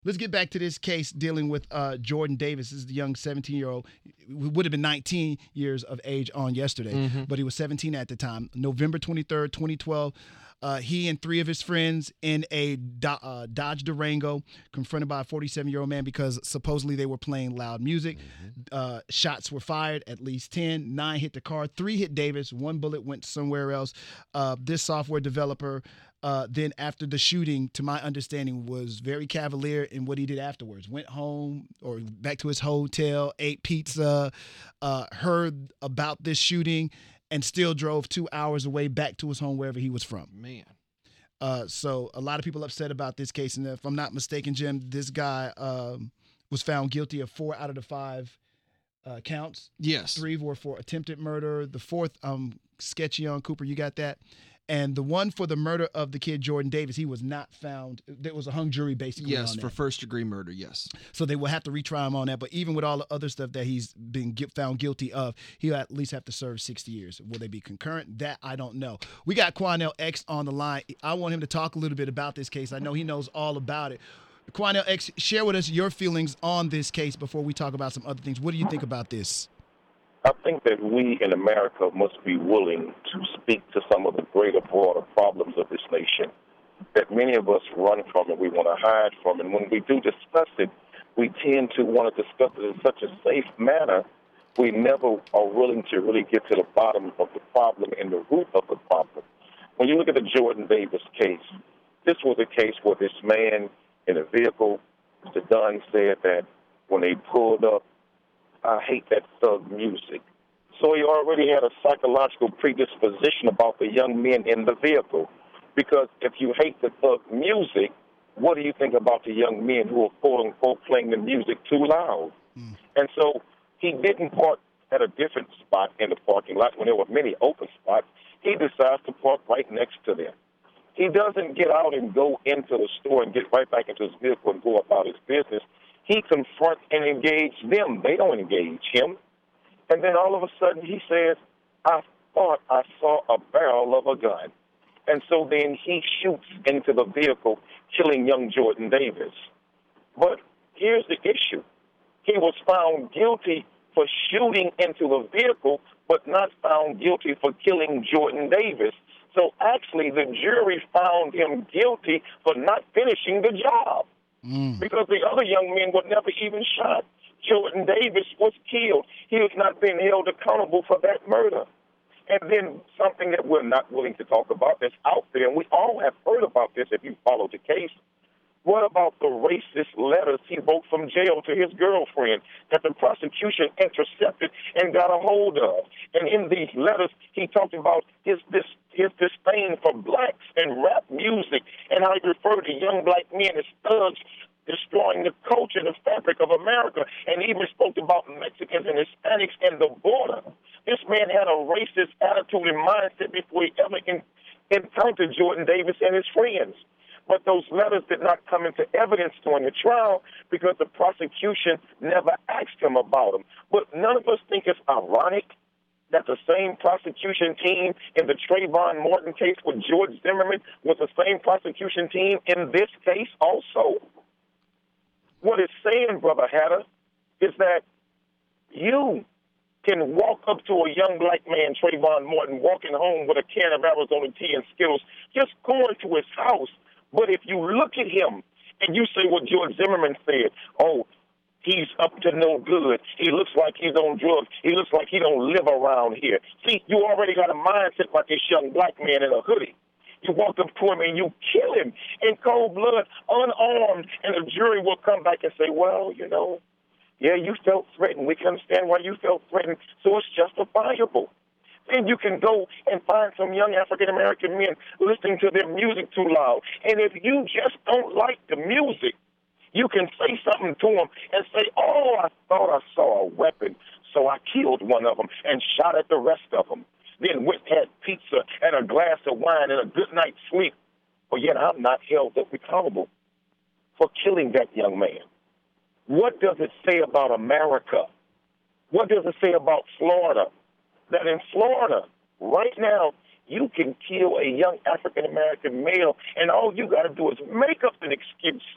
Let's get back to this case dealing with Jordan Davis. This is the young 17-year-old. Would have been 19 years of age on yesterday, but he was 17 at the time. November 23rd, 2012, he and three of his friends in a Dodge Durango confronted by a 47-year-old man because supposedly they were playing loud music. Shots were fired, at least 10. 9 hit the car. 3 hit Davis. 1 bullet went somewhere else. This software developer then after the shooting, to my understanding, was very cavalier in what he did afterwards. Went home or back to his hotel, ate pizza, heard about this shooting, and still drove 2 hours away back to his home wherever he was from. Man. So a lot of people upset about this case. And if I'm not mistaken, Jim, this guy was found guilty of 4 out of the 5 counts. Yes. 3 were for attempted murder. The 4th, sketchy on. Cooper, you got that? And the one for the murder of the kid Jordan Davis, he was not found. There was a hung jury basically Yes, on for that. first-degree murder, yes. So they will have to retry him on that. But even with all the other stuff that he's been found guilty of, he'll at least have to serve 60 years. Will they be concurrent? That I don't know. We got Quanell X on the line. I want him to talk a little bit about this case. I know he knows all about it. Quanell X, share with us your feelings on this case before we talk about some other things. What do you think about this? I think that we in America must be willing to speak to some of the greater, broader problems of this nation that many of us run from and we want to hide from. And when we do discuss it, we tend to want to discuss it in such a safe manner, we never are willing to really get to the bottom of the problem and the root of the problem. When you look at the Jordan Davis case, this was a case where this man in a vehicle, Mr. Dunn said that when they pulled up, I hate that thug music. So he already had a psychological predisposition about the young men in the vehicle. Because if you hate the thug music, what do you think about the young men who are quote-unquote playing the music too loud? And so he didn't park at a different spot in the parking lot when there were many open spots. He decides to park right next to them. He doesn't get out and go into the store and get right back into his vehicle and go about his business. He confronts and engages them. They don't engage him. And then all of a sudden he says, I thought I saw a barrel of a gun. And so then he shoots into the vehicle, killing young Jordan Davis. But here's the issue. He was found guilty for shooting into the vehicle, but not found guilty for killing Jordan Davis. So actually the jury found him guilty for not finishing the job. Because the other young men were never even shot. Jordan Davis was killed. He has not been held accountable for that murder. And then something that we're not willing to talk about that's out there, and we all have heard about this if you follow the case. What about the racist letters he wrote from jail to his girlfriend that the prosecution intercepted and got a hold of? And in these letters, he talked about his disdain for blacks and rap music and how he referred to young black men as thugs destroying the culture and the fabric of America, and even spoke about Mexicans and Hispanics and the border. This man had a racist attitude and mindset before he ever encountered Jordan Davis and his friends. But those letters did not come into evidence during the trial because the prosecution never asked him about them. But none of us think it's ironic that the same prosecution team in the Trayvon Martin case with George Zimmerman was the same prosecution team in this case also. What it's saying, Brother Hatter, is that you can walk up to a young black man, Trayvon Martin, walking home with a can of Arizona tea and Skittles, just going to his house. But if you look at him and you say what George Zimmerman said, oh, he's up to no good. He looks like he's on drugs. He looks like he don't live around here. See, you already got a mindset like this young black man in a hoodie. You walk up to him and you kill him in cold blood, unarmed, and the jury will come back and say, well, you know, yeah, you felt threatened. We can understand why you felt threatened, so it's justifiable. Then you can go and find some young African-American men listening to their music too loud. And if you just don't like the music, you can say something to them and say, oh, I thought I saw a weapon, so I killed one of them and shot at the rest of them. Then went had pizza and a glass of wine and a good night's sleep. But yet I'm not held up accountable for killing that young man. What does it say about America? What does it say about Florida? That in Florida, right now, you can kill a young African-American male, and all you got to do is make up an excuse.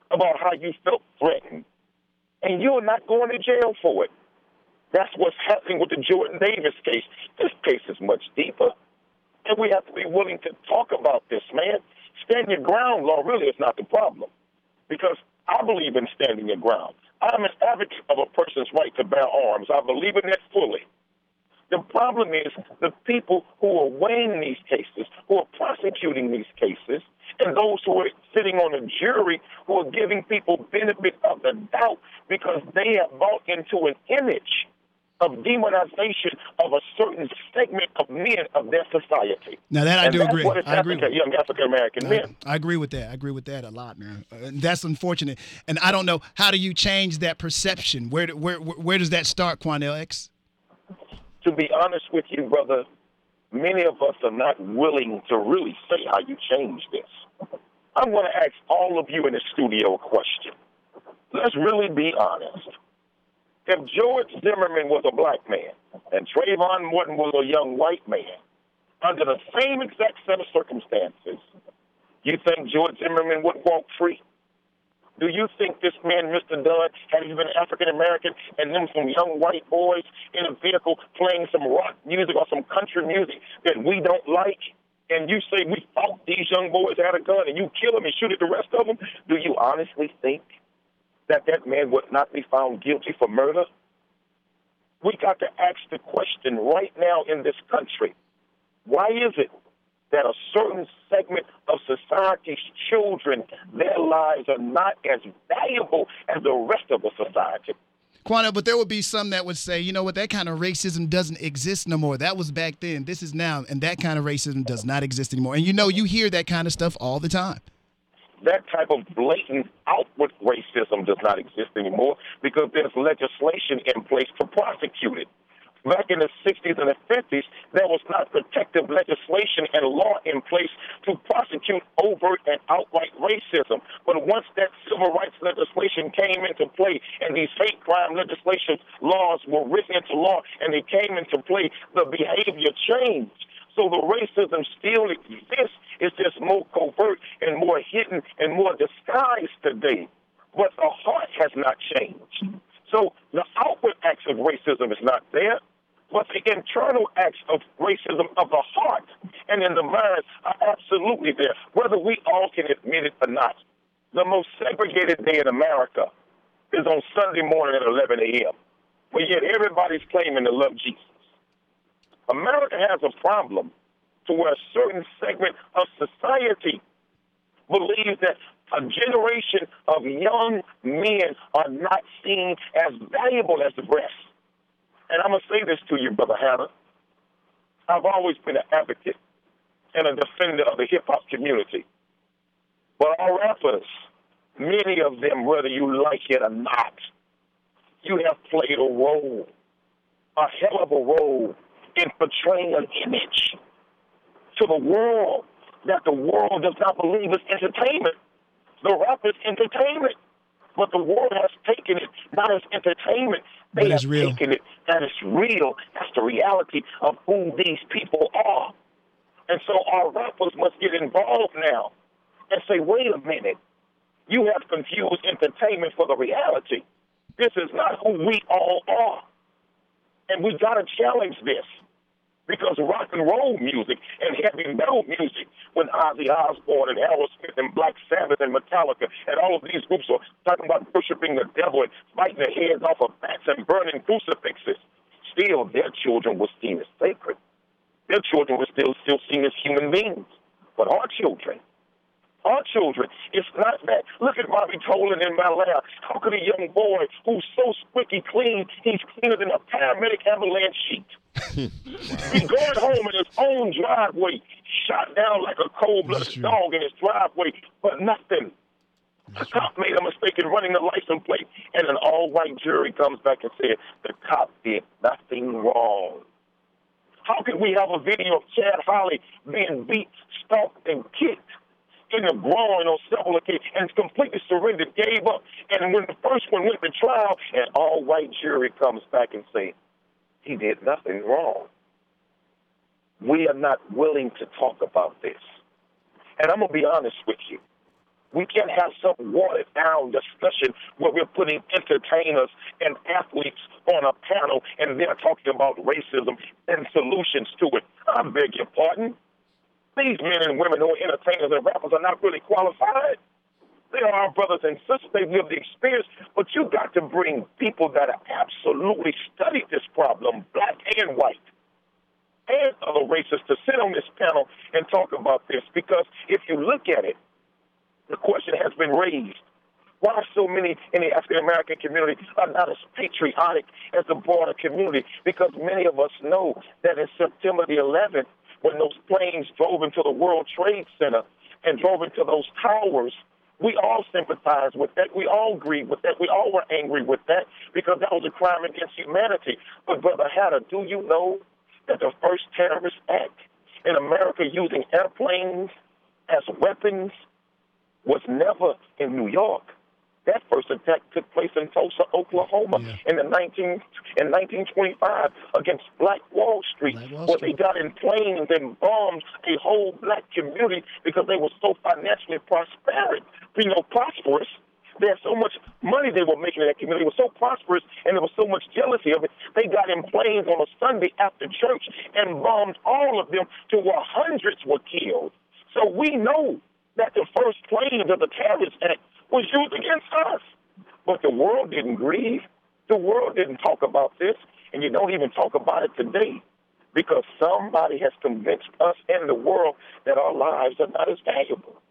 about how you felt threatened, and you're not going to jail for it. That's what's happening with the Jordan Davis case. This case is much deeper, and we have to be willing to talk about this, man. Stand your ground law really is not the problem, because I believe in standing your ground. I'm an advocate of a person's right to bear arms. I believe in that fully. The problem is the people who are weighing these cases, who are prosecuting these cases, and those who are sitting on a jury who are giving people benefit of the doubt because they have bought into an image of demonization of a certain segment of men of their society. Now that I do agree. I agree. Young African American men. I agree with that. I agree with that a lot, man. That's unfortunate. And I don't know, how do you change that perception? Where does that start, Quanell X? To be honest with you, brother, many of us are not willing to really say how you change this. I'm going to ask all of you in the studio a question. Let's really be honest. If George Zimmerman was a black man and Trayvon Martin was a young white man, under the same exact set of circumstances, you think George Zimmerman would walk free? Do you think this man, Mr. Dunn, had he been African-American and them some young white boys in a vehicle playing some rock music or some country music that we don't like, and you say we fought these young boys out of gun and you kill them and shoot at the rest of them, do you honestly think that that man would not be found guilty for murder? We got to ask the question right now in this country, why is it that a certain segment of society's children, their lives are not as valuable as the rest of the society? Quanell, but there would be some that would say, you know what, that kind of racism doesn't exist no more. That was back then. This is now. And that kind of racism does not exist anymore. And you hear that kind of stuff all the time. That type of blatant outward racism does not exist anymore because there's legislation in place to prosecute it. Back in the 60s and the 50s, there was not protective legislation and law in place to prosecute overt and outright racism. But once that civil rights legislation came into play and these hate crime legislation laws were written into law and they came into play, the behavior changed. So the racism still exists. It's just more covert and more hidden and more disguised today. But the heart has not changed. So the outward acts of racism is not there. But the internal acts of racism of the heart and in the mind are absolutely there, whether we all can admit it or not. The most segregated day in America is on Sunday morning at 11 a.m., but yet everybody's claiming to love Jesus. America has a problem to where a certain segment of society believes that a generation of young men are not seen as valuable as the rest. And I'm going to say this to you, Brother Hannah. I've always been an advocate and a defender of the hip-hop community. But our rappers, many of them, whether you like it or not, you have played a role, a hell of a role, in portraying an image to the world that the world does not believe is entertainment. The rap is entertainment, but the world has taken it not as entertainment. They have taken it that it's real. That's the reality of who these people are. And so our rappers must get involved now and say, wait a minute, you have confused entertainment for the reality. This is not who we all are. And we got to challenge this. Because rock and roll music and heavy metal music, when Ozzy Osbourne and Aerosmith and Black Sabbath and Metallica and all of these groups are talking about worshiping the devil and biting their heads off of bats and burning crucifixes, still their children were seen as sacred. Their children were still seen as human beings. But our children, it's not that. Look at Bobby Tolan in my lab. How could a young boy who's so squeaky clean, he's cleaner than a paramedic avalanche sheet? He's going home in his own driveway, shot down like a cold-blooded dog in his driveway, but nothing. The cop made a mistake in running the license plate, and an all-white jury comes back and said the cop did nothing wrong. How could we have a video of Chad Holly being beat, stalked, and kicked in the groin on several occasions and completely surrendered, gave up, and when the first one went to trial, an all-white jury comes back and says, he did nothing wrong. We are not willing to talk about this. And I'm going to be honest with you. We can't have some watered-down discussion where we're putting entertainers and athletes on a panel and they're talking about racism and solutions to it. I beg your pardon. These men and women who are entertainers and rappers are not really qualified. They are our brothers and sisters. They've lived the experience. But you got to bring people that have absolutely studied this problem, black and white, and other races, to sit on this panel and talk about this. Because if you look at it, the question has been raised. Why so many in the African-American community are not as patriotic as the broader community? Because many of us know that in September the 11th, when those planes drove into the World Trade Center and drove into those towers, we all sympathized with that. We all agreed with that. We all were angry with that because that was a crime against humanity. But, Brother Hatter, do you know that the first terrorist act in America using airplanes as weapons was never in New York? That first attack took place in Tulsa, Oklahoma, in 1925 against Black Wall Street, where they got in planes and bombed a whole black community because they were so financially prosperous. They had so much money they were making in that community. It was so prosperous, and there was so much jealousy of it. They got in planes on a Sunday after church and bombed all of them to where hundreds were killed. So we know that the first planes of the terrorist act was used against us. But the world didn't grieve. The world didn't talk about this, and you don't even talk about it today because somebody has convinced us and the world that our lives are not as valuable.